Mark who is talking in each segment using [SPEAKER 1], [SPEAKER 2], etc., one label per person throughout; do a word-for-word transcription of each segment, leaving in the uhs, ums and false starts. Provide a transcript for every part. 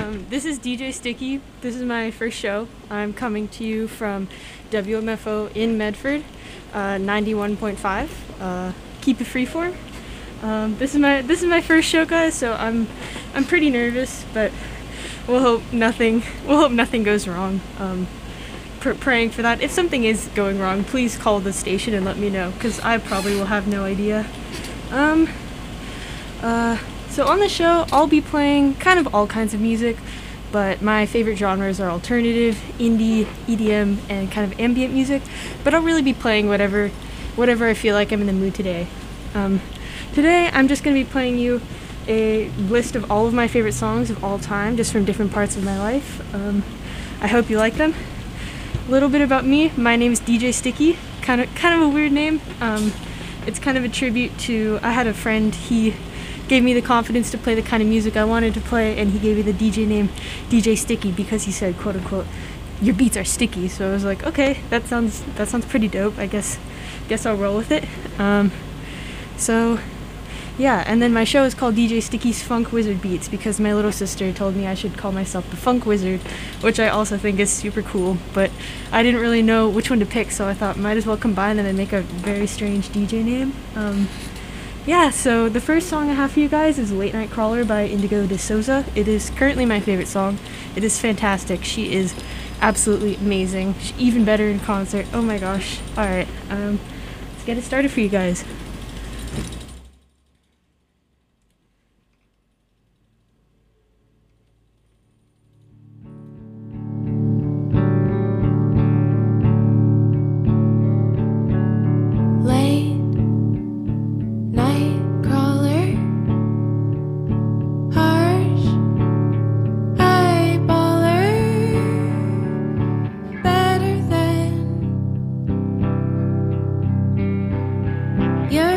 [SPEAKER 1] Um, this is D J Sticky. This is my first show. I'm coming to you from W M F O in Medford, uh, ninety-one point five. Uh, keep it freeform. Um, this is my this is my first show, guys. So I'm I'm pretty nervous, but we'll hope nothing we'll hope nothing goes wrong. Um, pr- praying for that. If something is going wrong, please call the station and let me know, because I probably will have no idea. Um. Uh. So on the show, I'll be playing kind of all kinds of music, but my favorite genres are alternative, indie, E D M, and kind of ambient music. But I'll really be playing whatever, whatever I feel like I'm in the mood today. Um, today, I'm just going to be playing you a list of all of my favorite songs of all time, just from different parts of my life. Um, I hope you like them. A little bit about me: my name is D J Sticky. Kind of, kind of a weird name. Um, it's kind of a tribute to. I had a friend. He gave me the confidence to play the kind of music I wanted to play, and he gave me the D J name D J Sticky because he said, quote unquote, "Your beats are sticky." So I was like, okay, that sounds that sounds pretty dope. I guess guess I'll roll with it. Um, so yeah, and then my show is called D J Sticky's Funk Wizard Beats because my little sister told me I should call myself the Funk Wizard, which I also think is super cool, but I didn't really know which one to pick, so I thought might as well combine them and make a very strange D J name. Um, Yeah, so the first song I have for you guys is Late Night Crawler by Indigo De Souza. It is currently my favorite song. It is fantastic. She is absolutely amazing. She's even better in concert. Oh my gosh. Alright, um, let's get it started for you guys.
[SPEAKER 2] You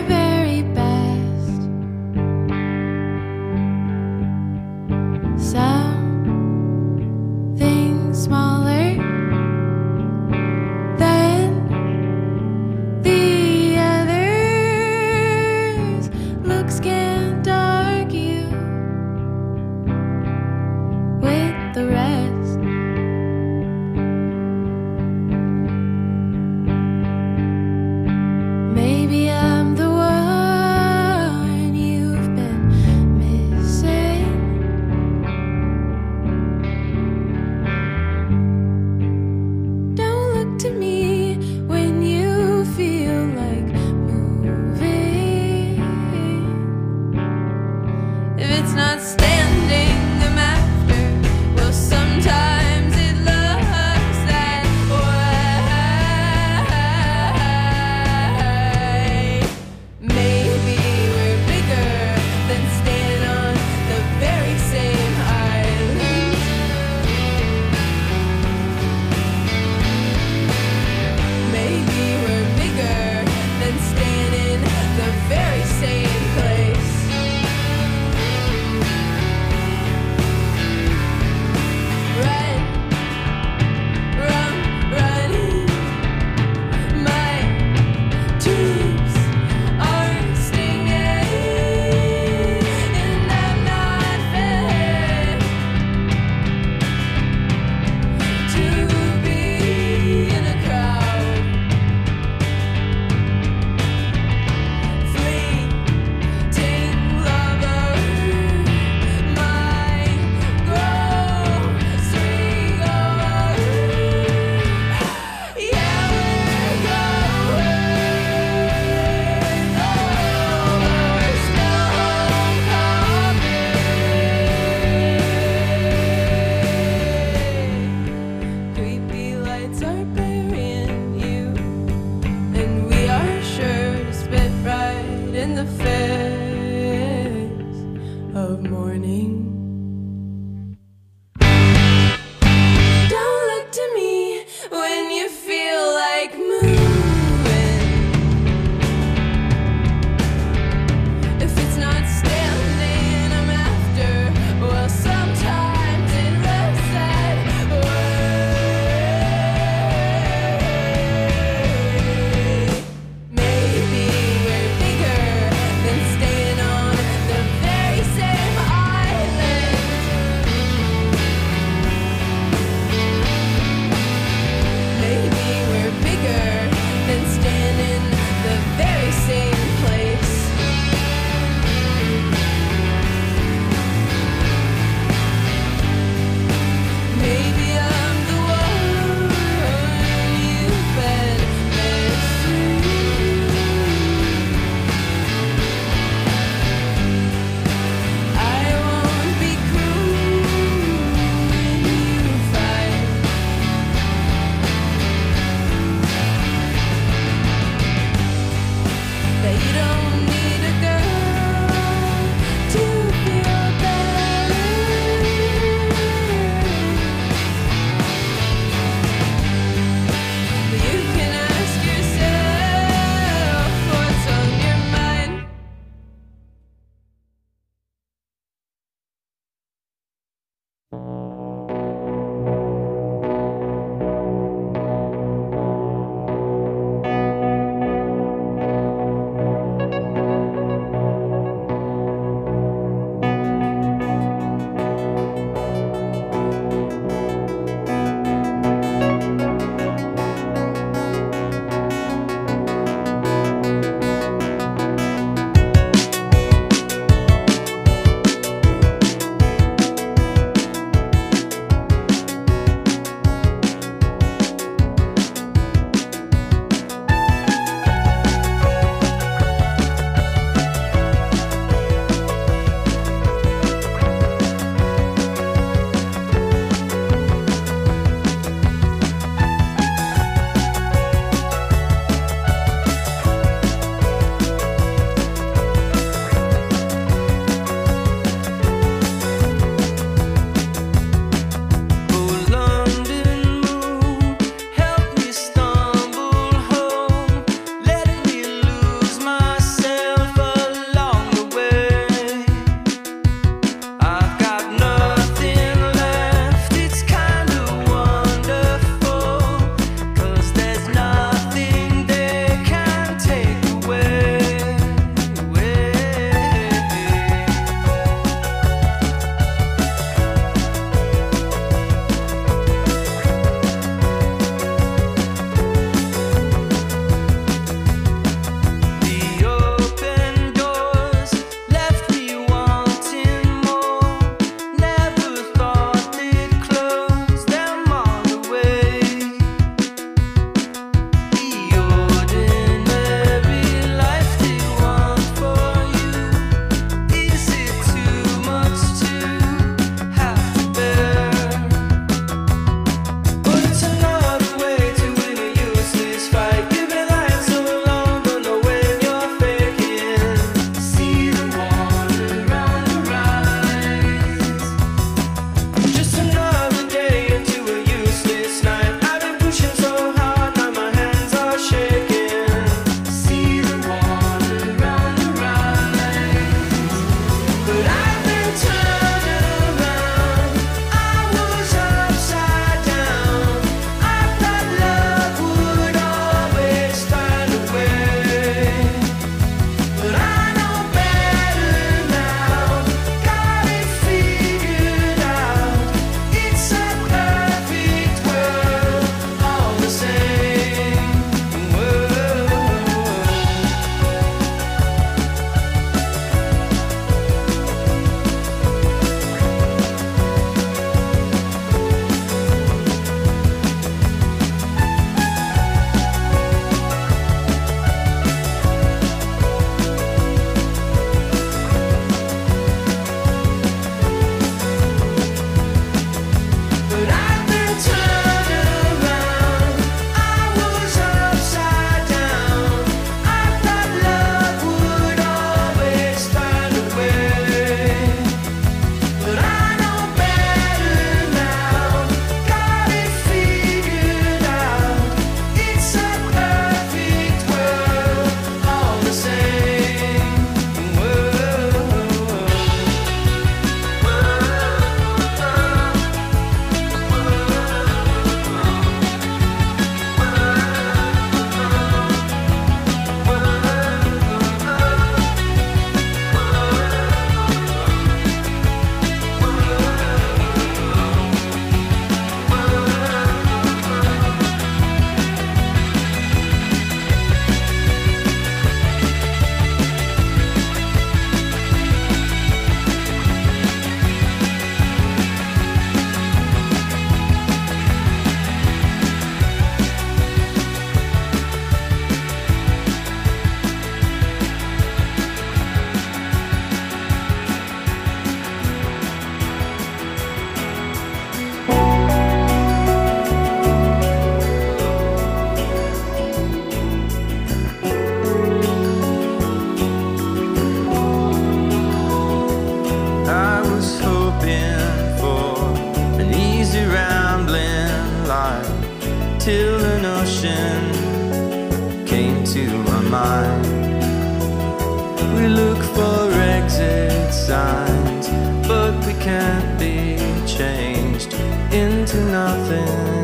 [SPEAKER 2] notion came to my mind. We look for exit signs, but we can't be changed into nothing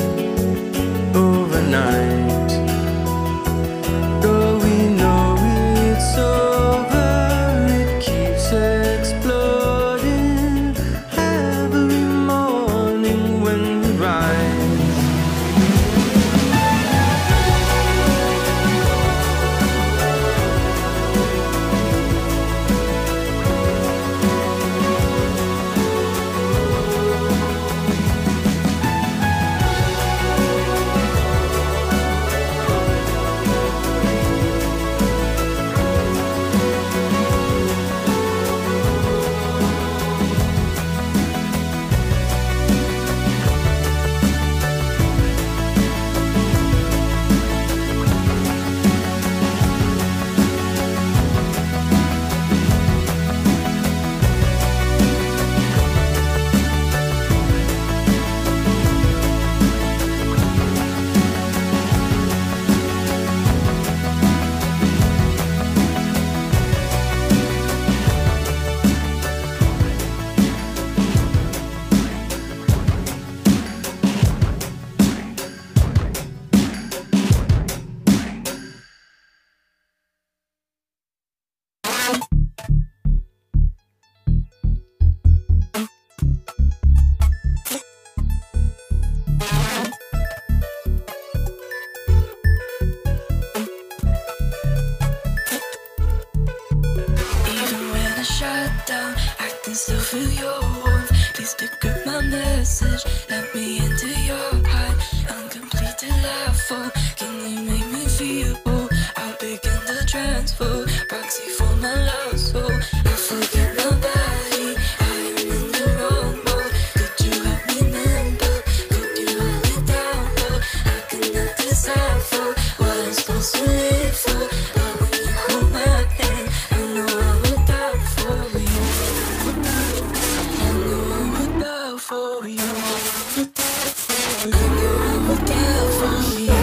[SPEAKER 2] overnight. Though we know it's over, it keeps exploding every morning when we rise.
[SPEAKER 3] Still feel your warmth. Please pick up my message. Let me into your heart. I'm complete till I fall. Can you make me feel whole? I'll begin to transfer. Proxy for my love soul. I forget my body. I am in the wrong mode. Could you help me remember? Could you hold it down? Though I cannot decipher what I'm supposed to live for. But when you hold my hand, I know I will die for you. For you, I know I would die for you.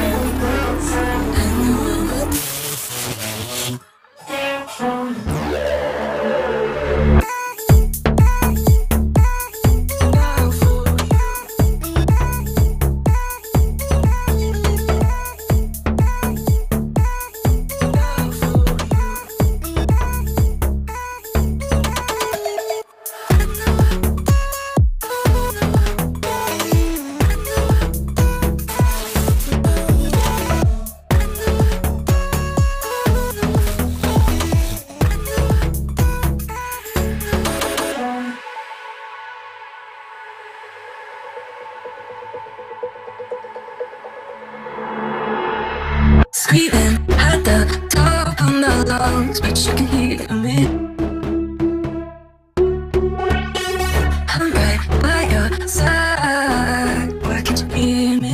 [SPEAKER 3] I know I would die for screaming at the top of my lungs, but you can hear me. I'm right by your side. Why can't you hear me?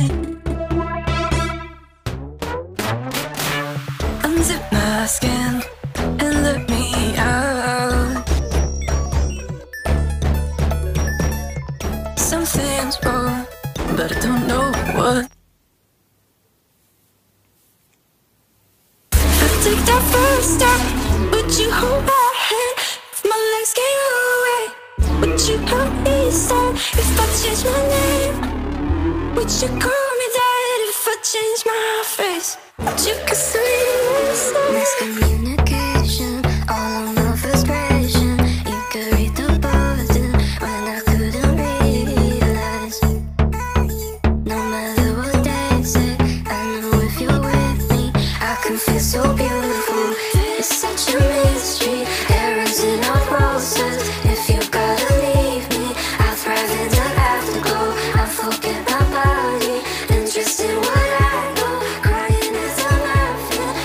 [SPEAKER 3] Unzip my skin and let me out. Something's wrong, but I don't know what. Take that first step. Would you hold my hand if my legs gave away? Would you help me stand if I change my name? Would you call me dad if I change my face? Would you kiss me? Miscommunication, all on my frustration. You could read the button when I couldn't realize. No matter what they say, I know if you're with me, I can feel so beautiful. It's such a mystery, errors in our process. If you gotta leave me, I thrive in the afterglow. I forget my body, interest in what I know. Crying as I'm laughing,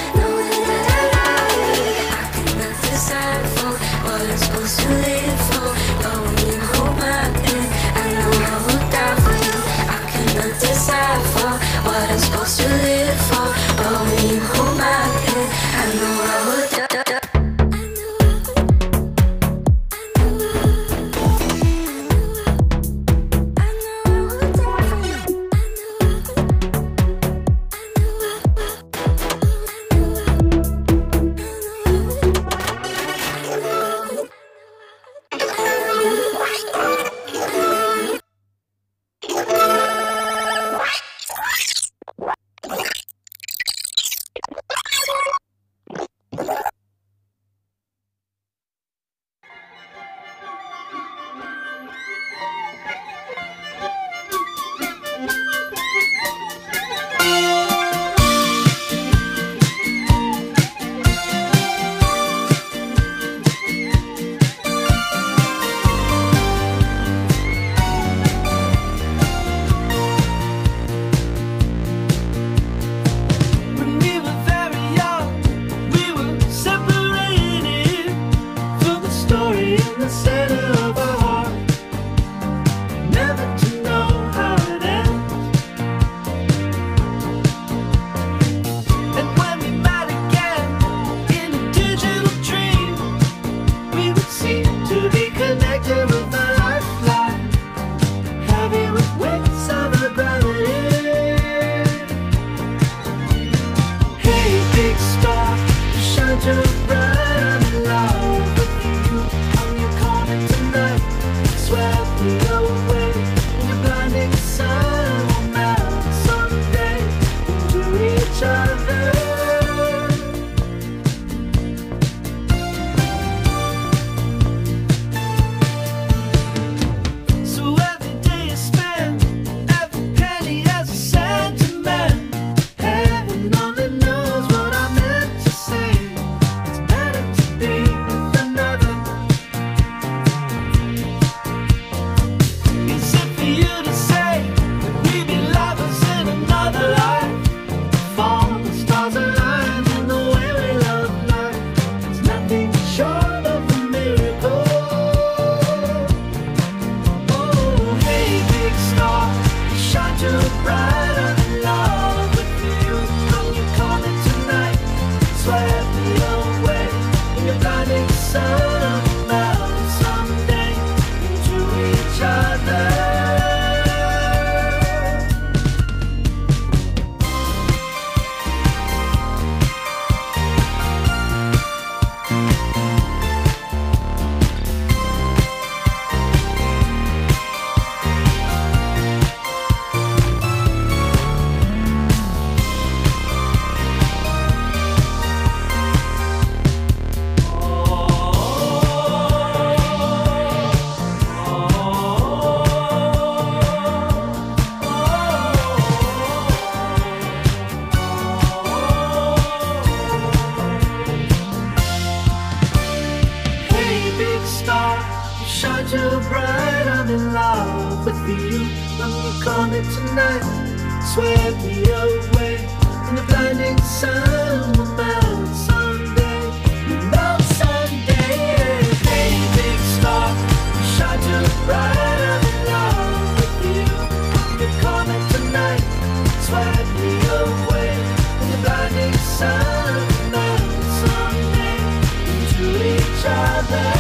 [SPEAKER 2] when you call me tonight. Swept me away in the blinding sun. We'll melt someday, we'll melt someday. Hey, big star, you shine too bright. I'm in love with you. When you call me tonight, swept me away in the blinding sun. We'll melt someday into each other.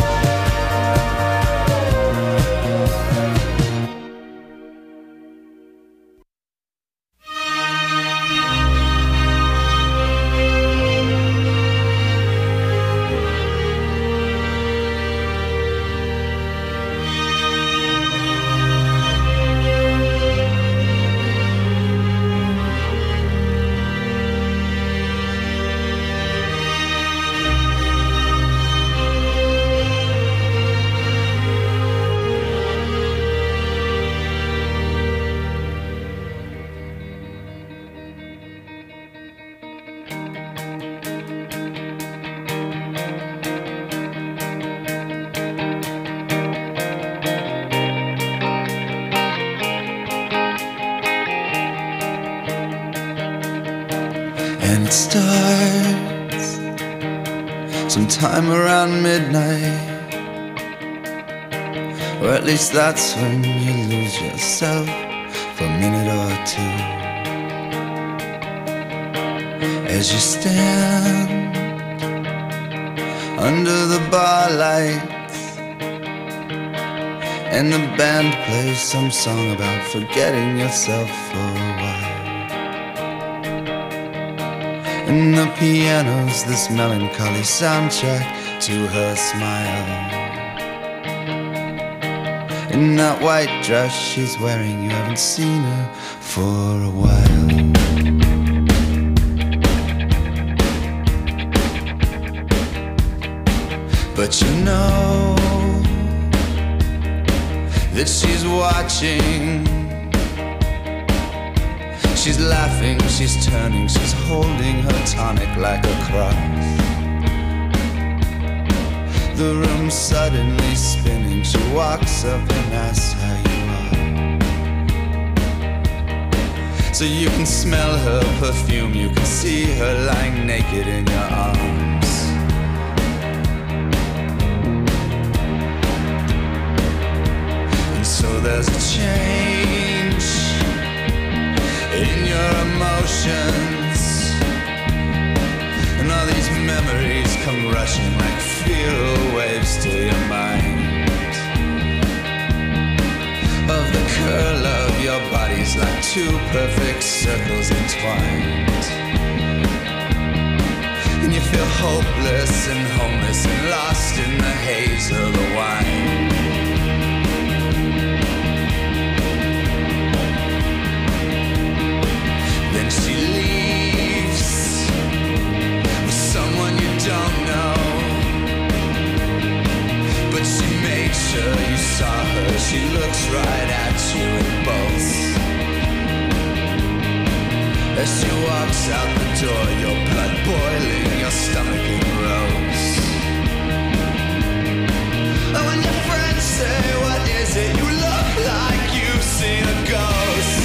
[SPEAKER 4] And it starts sometime around midnight, or at least that's when you lose yourself for a minute or two. As you stand under the bar lights and the band plays some song about forgetting yourself for a while. And the piano's this melancholy soundtrack to her smile. In that white dress she's wearing, you haven't seen her for a while. But you know that she's watching. She's laughing, she's turning, she's holding her tonic like a cross. The room's suddenly spinning, she walks up and asks how you are. So you can smell her perfume, you can see her lying naked in your arms. And so there's a change in your emotions, and all these memories come rushing like fear waves to your mind. Of the curl of your bodies like two perfect circles entwined. And you feel hopeless and homeless and lost in the haze of the wine. Then she leaves with someone you don't know, but she made sure you saw her. She looks right at you and bolts. As she walks out the door, your blood boiling, your stomach in rows. And when your friends say, what is it? You look like you've seen a ghost.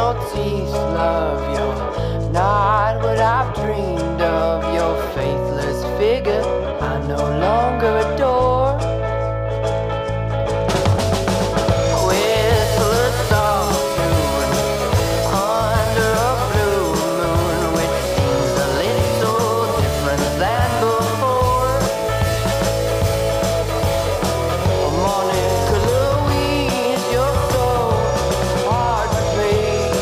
[SPEAKER 5] your teeth, love. You're not what I've dreamed of. Your faithless figure I no longer adore. Whistle a song tune under a blue moon, which seems a little different than before. Monica Louise, you're so hard to please.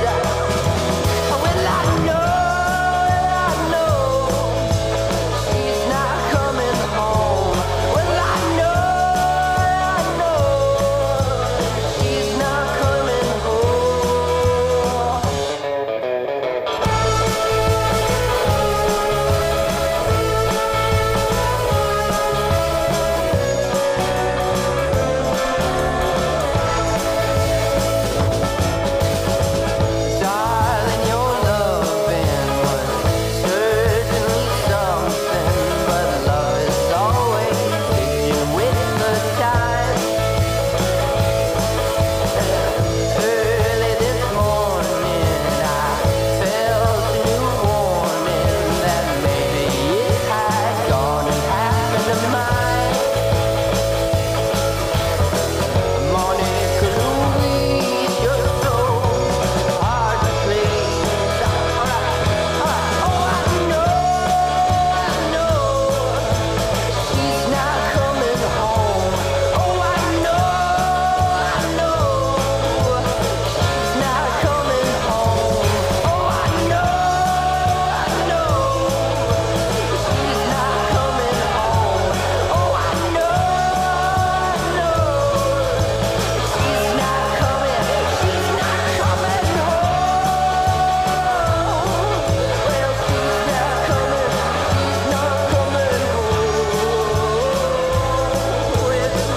[SPEAKER 5] Well, I know, I know she's not coming home. Well, I know, I know she's not coming home. Darling, your loving was certainly something, but love is always fading with the tide. Early this morning, I felt a new warning that maybe it had gone and happened to mine. Monica Louise, you're so hard to please. Oh, I know, I know she's not coming home. Oh, I know, I know she's not coming home. Oh, I know, I know she's not coming home. Oh, I know, I know she's not coming, she's not coming home. Well, she's not coming, she's not coming home with me.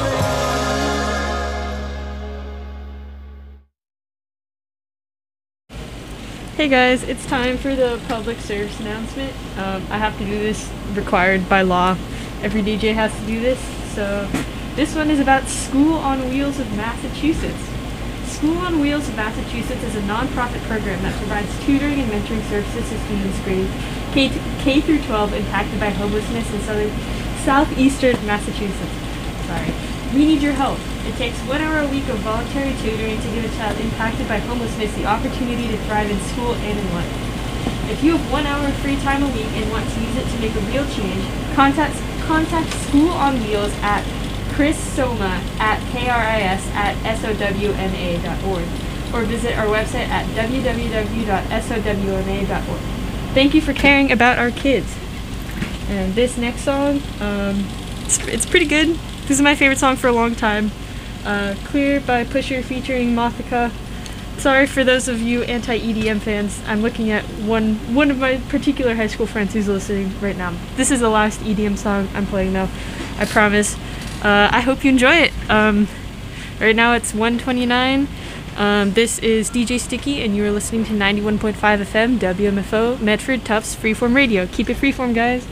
[SPEAKER 1] Hey guys, it's time for the public service announcement. Um, I have to do this, required by law. Every D J has to do this. So this one is about School on Wheels of Massachusetts. School on Wheels of Massachusetts is a non-profit program that provides tutoring and mentoring services to students grades K, K through twelve impacted by homelessness in southern, southeastern Massachusetts. Sorry. We need your help. It takes one hour a week of voluntary tutoring to give a child impacted by homelessness the opportunity to thrive in school and in life. If you have one hour of free time a week and want to use it to make a real change, contact contact School on Wheels at Chris Soma at K R I S at S O W N A dot org or visit our website at w w w dot S O W N A dot org. Thank you for caring about our kids. And this next song, um, it's, it's pretty good. This is my favorite song for a long time. Uh, Clear by Pusher featuring Mothika. Sorry for those of you anti-E D M fans. I'm looking at one one of my particular high school friends who's listening right now. This is the last E D M song I'm playing now. I promise. Uh, I hope you enjoy it. Um, right now it's one twenty-nine. Um, this is D J Sticky and you are listening to ninety-one point five F M W M F O Medford Tufts Freeform Radio. Keep it freeform, guys.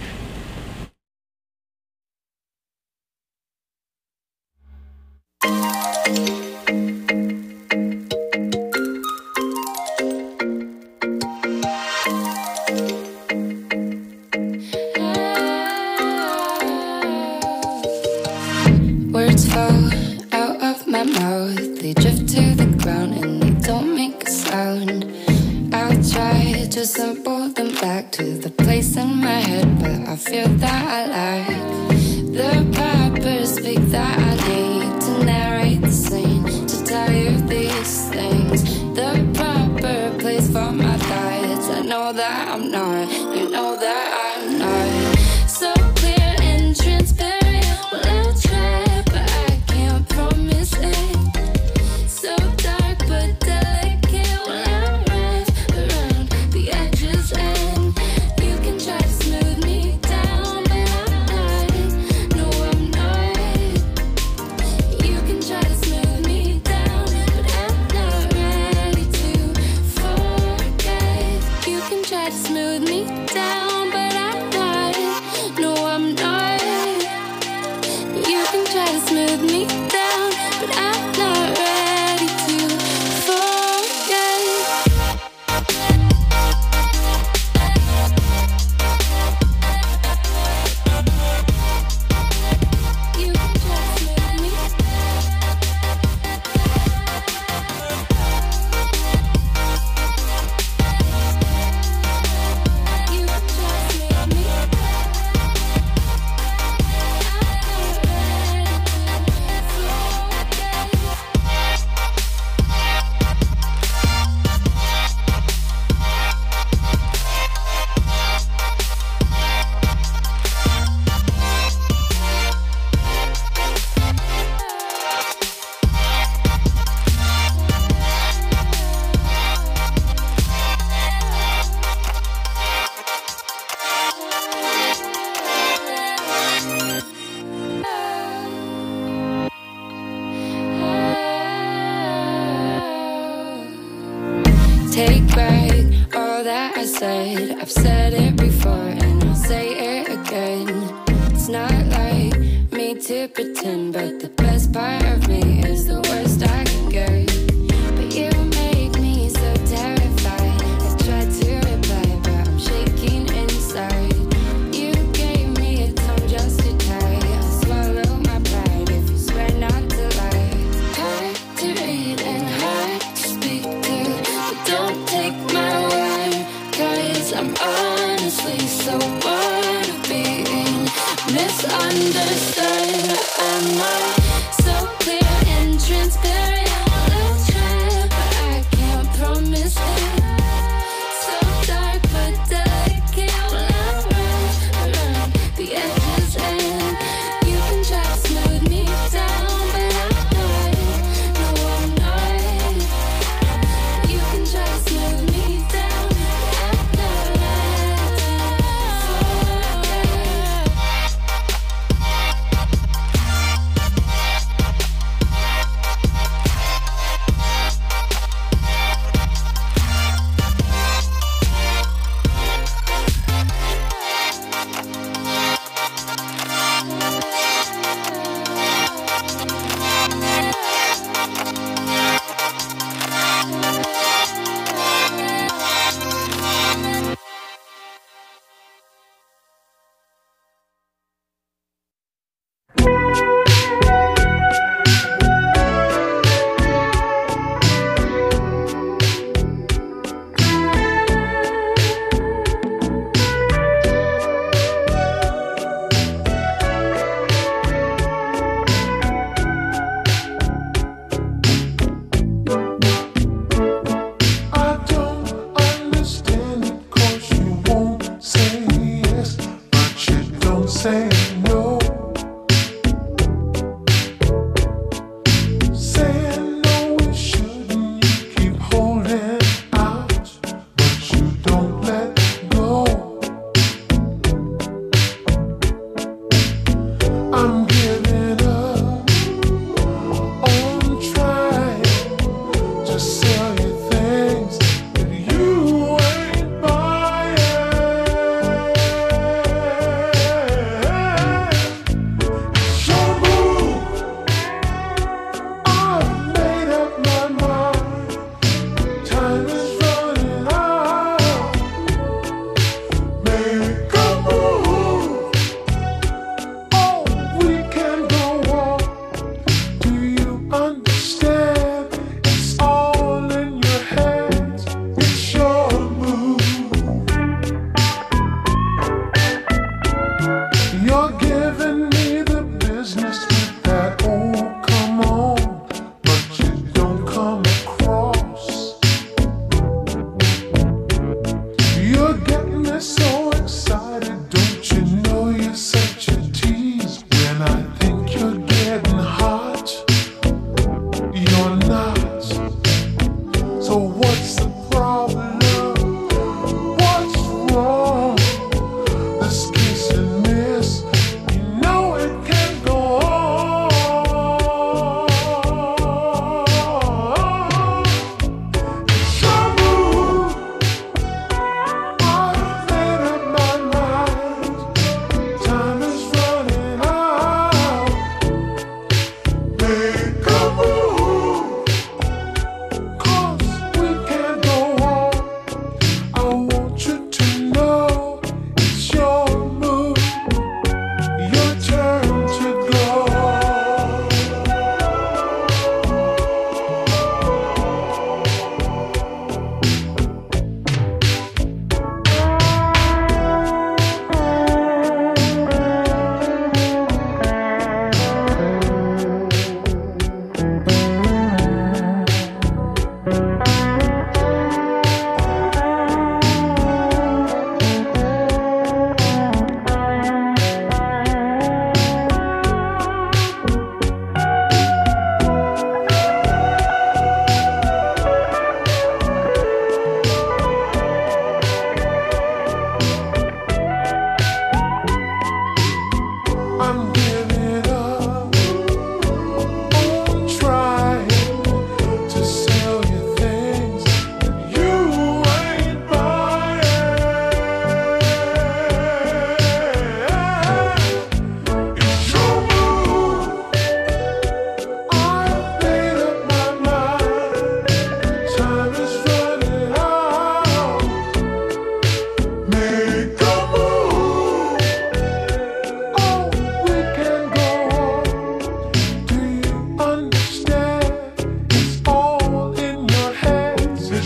[SPEAKER 3] Words fall out of my mouth, they drift to the ground and they don't make a sound. I'll try to assemble them back to the place in my head, but I feel that I lack the proper speak that I need to narrate the scene, to tell you these things. The proper place for my thoughts. I know that I'm not, you know that I'm not. So clear and transparent. Well, I'll try, but I can't promise it. So dark but delicate. Well, I'm rough around the edges, and you can try to smooth me down, but I'm not. No, I'm not. You can try to smooth me down, but I'm not ready to forget. You can try to smooth me down. take back all that I said. I've said it before and I'll say it again. It's not like me to pretend, but the best part of me is the worst I can get. But you make me so terrified. I tried to reply, but I'm shaking inside. You gave me a tongue just to tie. I'll swallow my pride if you swear not to lie. Hard to read and hard to speak to, but don't take my word, 'cause I'm honestly so bored of being misunderstood. Am I so clear and transparent? Let's try, but I can't promise it. So dark but delicate. When I run around the edges and you can try to smooth me down, but I'm not. No, I'm not. You can try to smooth me down, but I'm not. So
[SPEAKER 2] I don't understand it 'cause you won't say yes, but you don't say no. Saying no, we shouldn't. You keep holding out, but you don't let go. I'm giving up on trying to sell you things that you ain't buying. It's your move. I've made up my mind. Time is running out. Make a move. Oh, we can go on. Do you understand? It's all in your hands. It's your move. You're giving me the business with that oh come on, but you don't come across. You're getting me so excited. Don't you know you're such a tease? When I think you're getting hot, you're not. So what's the problem? What's wrong? This kiss and miss, you know it can't go on. It's your move. I've made up my mind. Time is running out. Make a move, 'cause we can't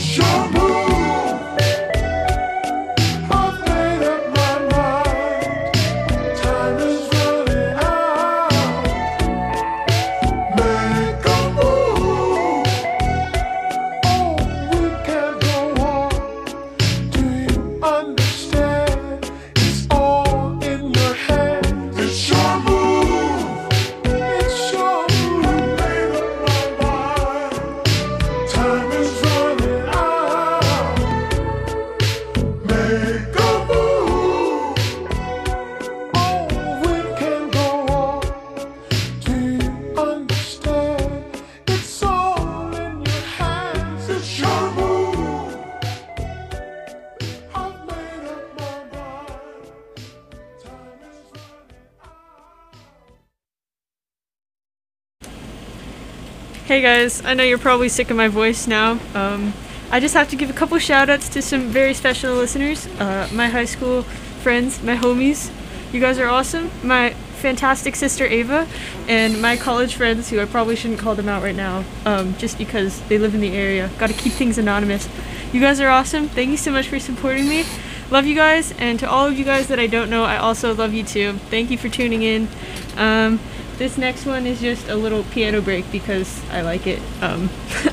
[SPEAKER 1] Hey guys, I know you're probably sick of my voice now. Um, I just have to give a couple shout outs to some very special listeners. Uh, my high school friends, my homies. You guys are awesome. My fantastic sister Ava, and my college friends, who I probably shouldn't call them out right now, um, just because they live in the area. Gotta keep things anonymous. You guys are awesome. Thank you so much for supporting me. Love you guys, and to all of you guys that I don't know, I also love you too. Thank you for tuning in. Um, This next one is just a little piano break because I like it. Um,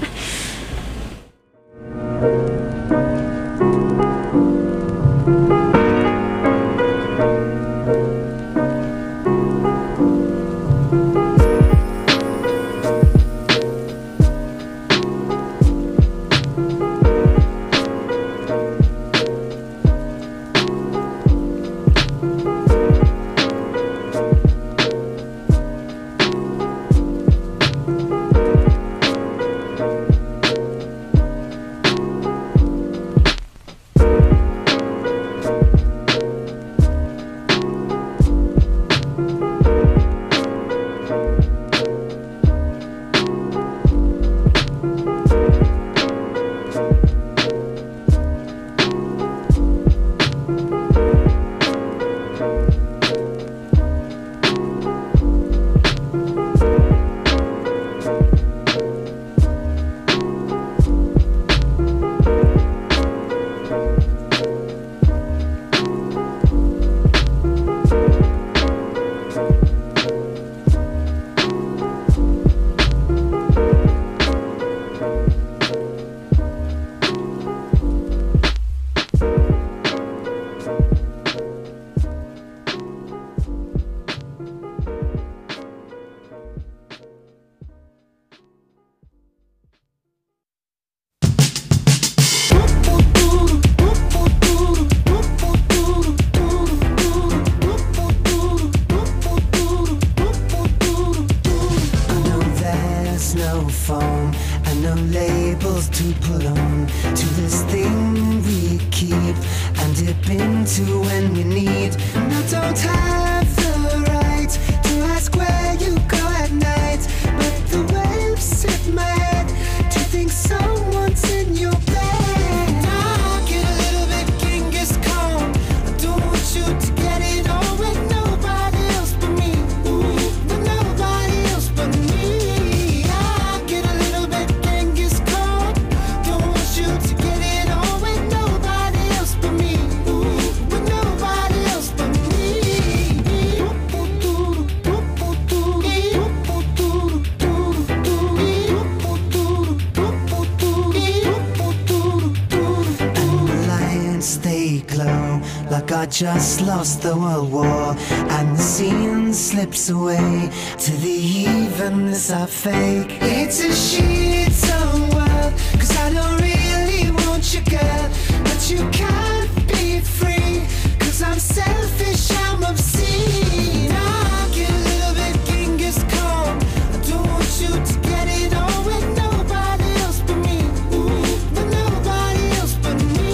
[SPEAKER 2] just lost the world war, and the scene slips away to the evenness I fake. It's a shit-on world, cause I don't really want you, girl, but you can't be free, cause I'm selfish, I'm obscene. I get a little bit Genghis Khan, I don't want you to get it on with nobody else but me. Ooh, with nobody else but me.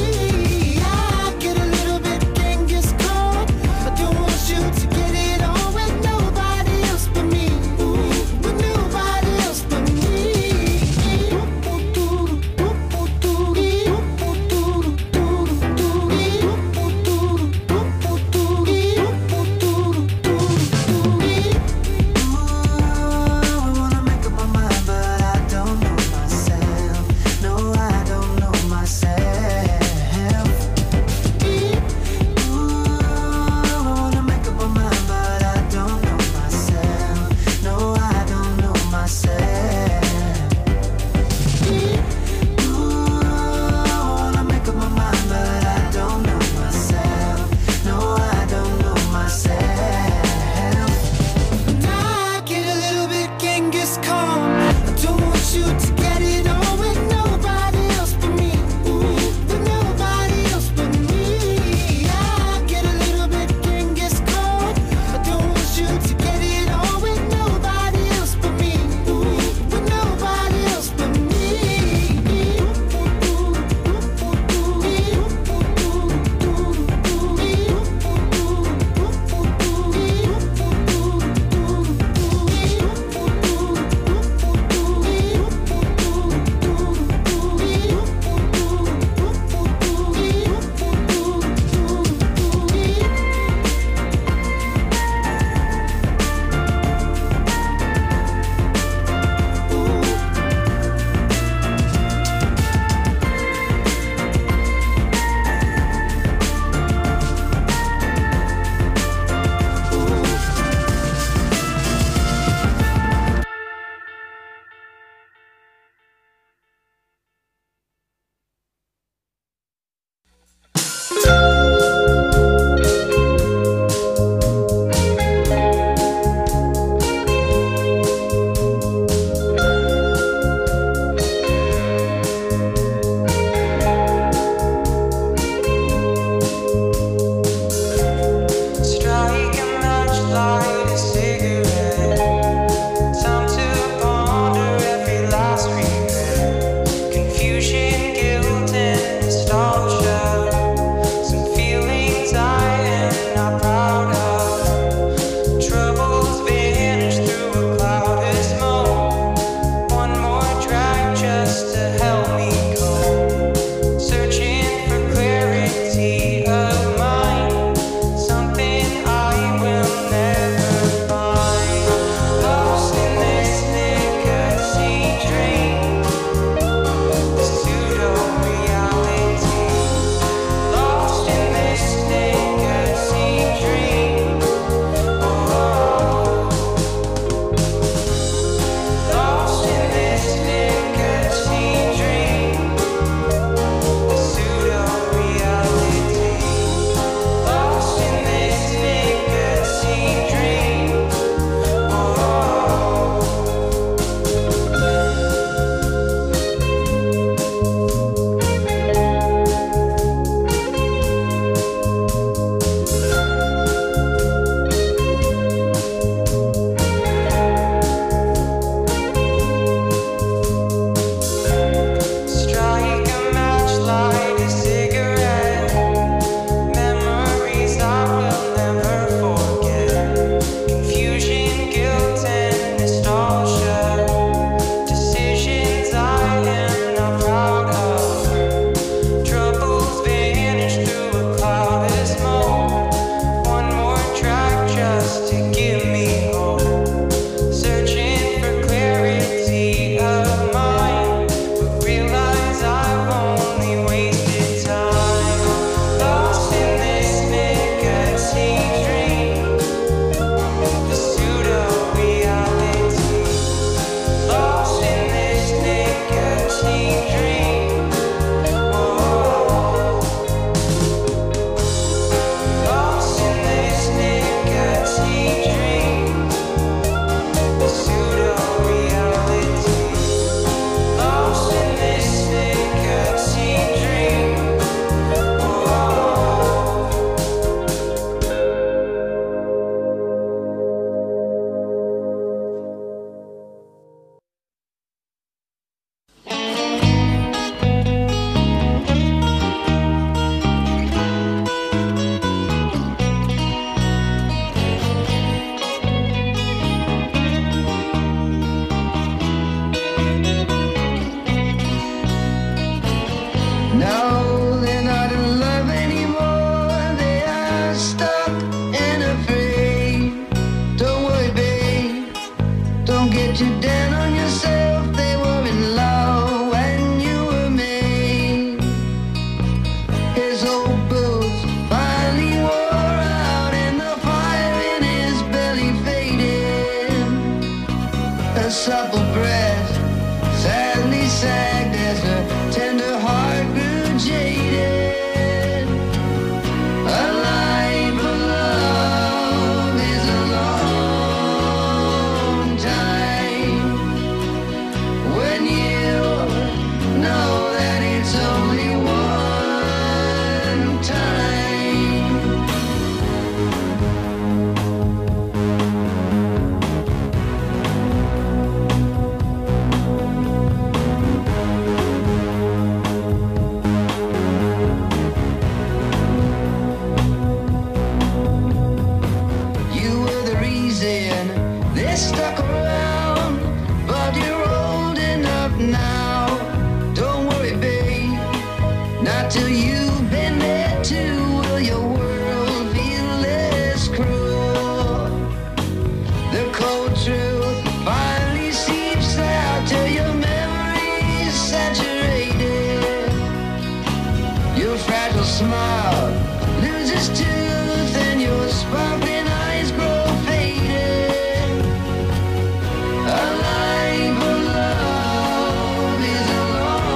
[SPEAKER 2] I get a little bit Genghis Khan, I don't want you to get it on with nobody else but me. Ooh, with nobody else but me. No, they're not in love anymore. They are stuck and afraid. Don't worry, babe. Don't get too down on yourself. They were in love when you were made. His old boots finally wore out, and the fire in his belly faded. Her supple breast sadly sagged as her tender heart grew jaded. A life of love is a long time when you know that it's only one time. You were the reason they stuck around, but you're old enough now. Don't worry, babe, not till you've been there too will your world feel less cruel. The cold truth finally seeps out till your memory's saturated. Your fragile smile loses tooth and your sparkling eyes grow faded. A life of love is a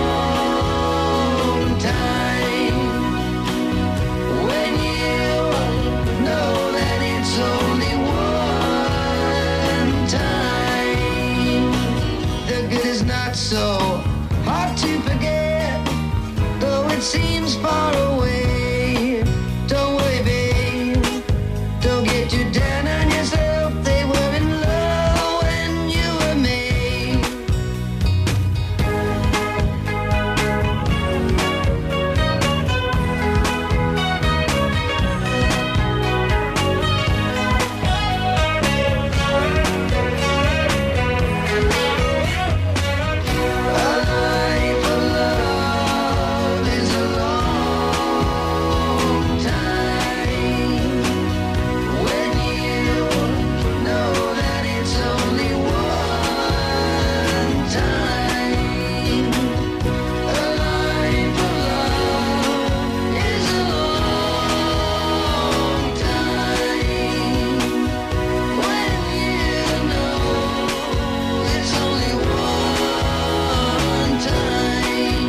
[SPEAKER 2] long time when you know that it's only one time. The good is not so hard to forget, though it seems far away. Don't worry, babe. Don't get too down on yourself. They were in love when you were made. A life of love is a long time when you know that it's only one time. A life of love is a long time when you know it's only one time.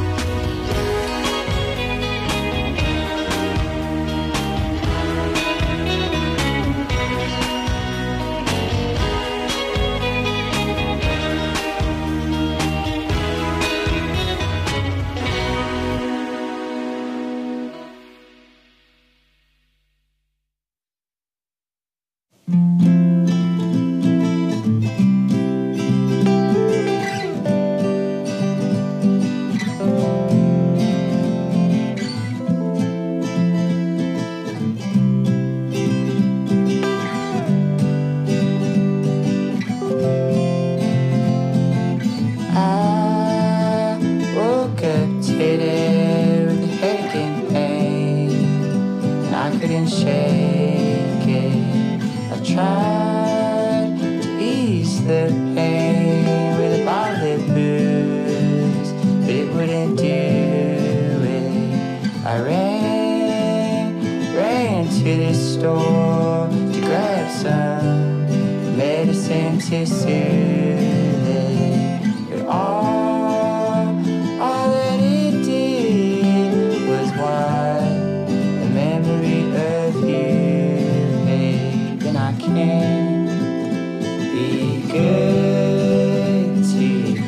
[SPEAKER 5] I woke up today with a headache and pain, and I couldn't shake it. I tried to ease the pain with a bottle of booze, but it wouldn't do it. I ran, ran to the store to grab some medicine to soothe it. But all, all that it did was wipe the memory of you, babe. And I can't be good to you,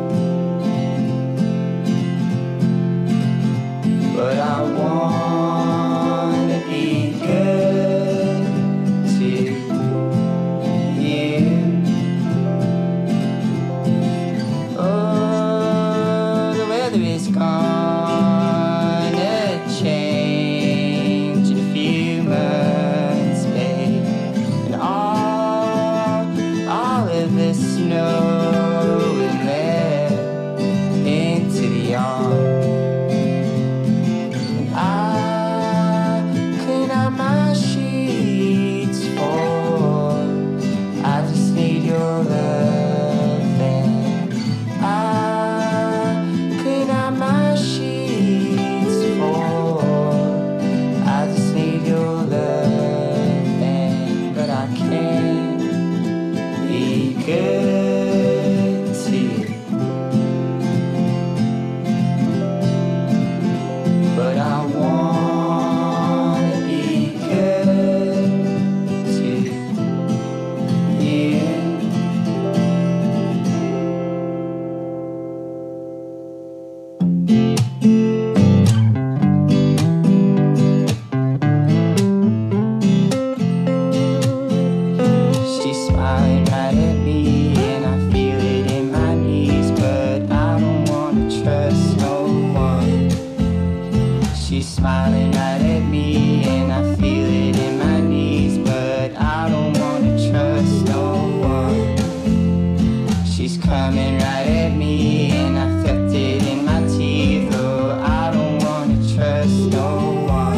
[SPEAKER 5] but I wanna be good to you. smiling right at me, and I feel it in my knees, but I don't wanna trust no one. She's coming right at me, and I felt it in my teeth. Oh, I don't wanna trust no one.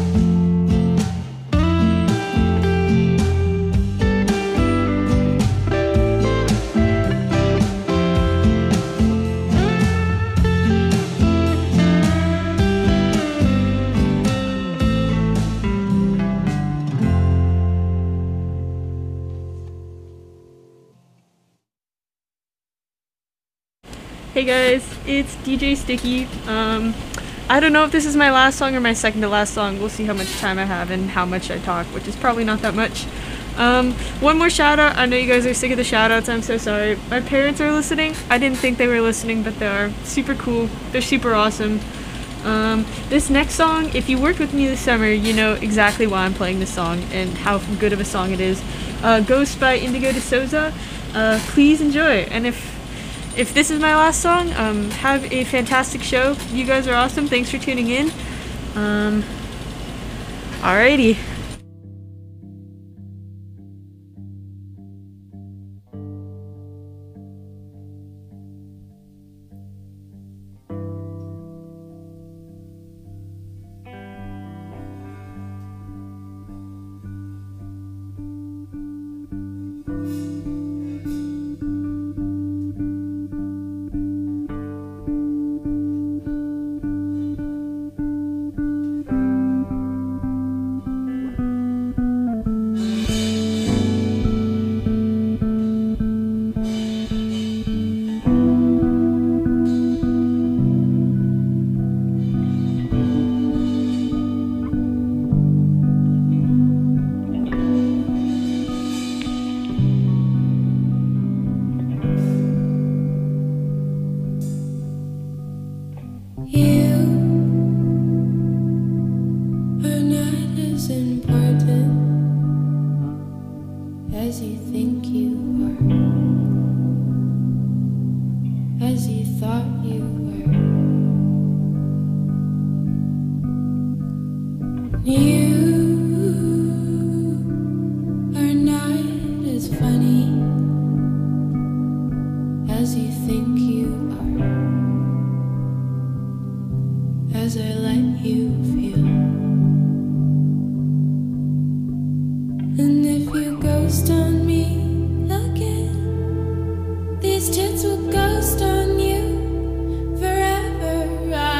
[SPEAKER 1] Hey guys, it's D J Sticky. Um, I don't know if this is my last song or my second to last song. We'll see how much time I have and how much I talk, which is probably not that much. Um, one more shout out. I know you guys are sick of the shout outs. I'm so sorry. My parents are listening. I didn't think they were listening, but they are. Super cool. They're super awesome. Um, this next song, if you worked with me this summer, you know exactly why I'm playing this song and how good of a song it is. Uh, Ghost by Indigo de Souza. Uh, please enjoy. And if If this is my last song, um, have a fantastic show. You guys are awesome. Thanks for tuning in. Um, alrighty.
[SPEAKER 3] As you think you are, as you thought you were. You are not as funny as you think you are, as I let you feel. And if you ghost on me again, these tits will ghost on you forever.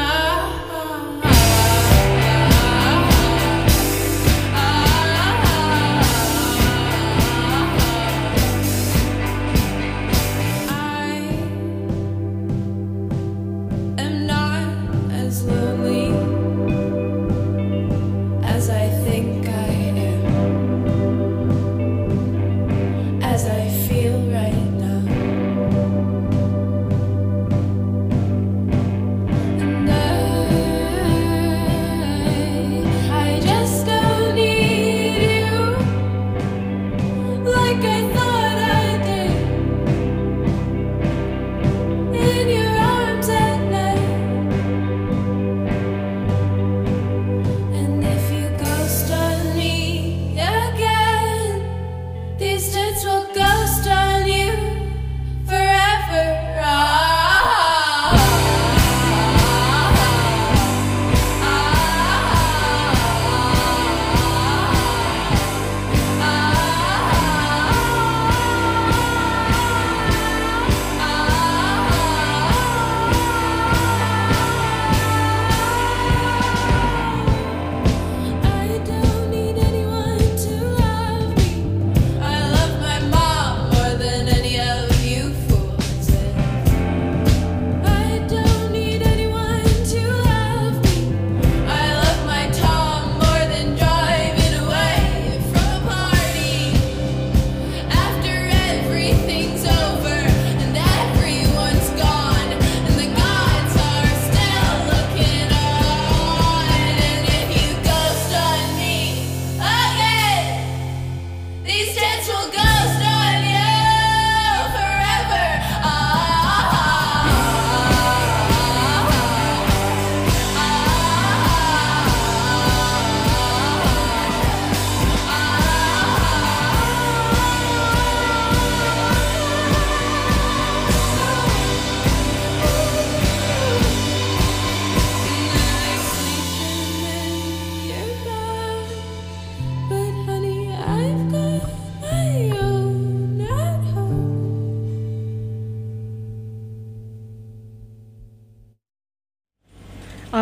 [SPEAKER 3] I am not as lonely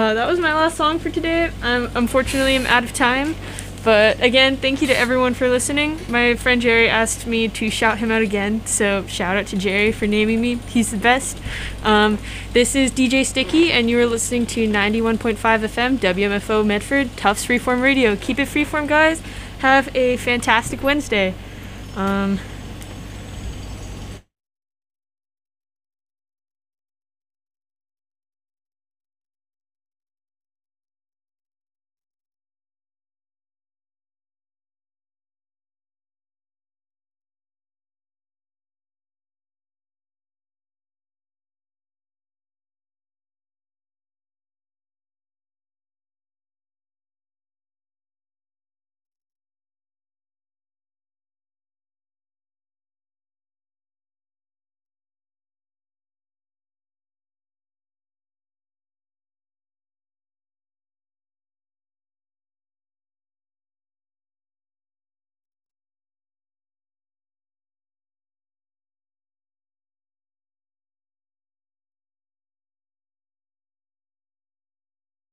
[SPEAKER 1] Uh, that was my last song for today. I'm unfortunately I'm out of time. But again, thank you to everyone for listening. My friend Jerry asked me to shout him out again, so shout out to Jerry for naming me. He's the best. Um, this is D J Sticky, and you are listening to ninety-one point five F M, W M F O Medford, Tufts Freeform Radio. Keep it freeform, guys. Have a fantastic Wednesday. Um,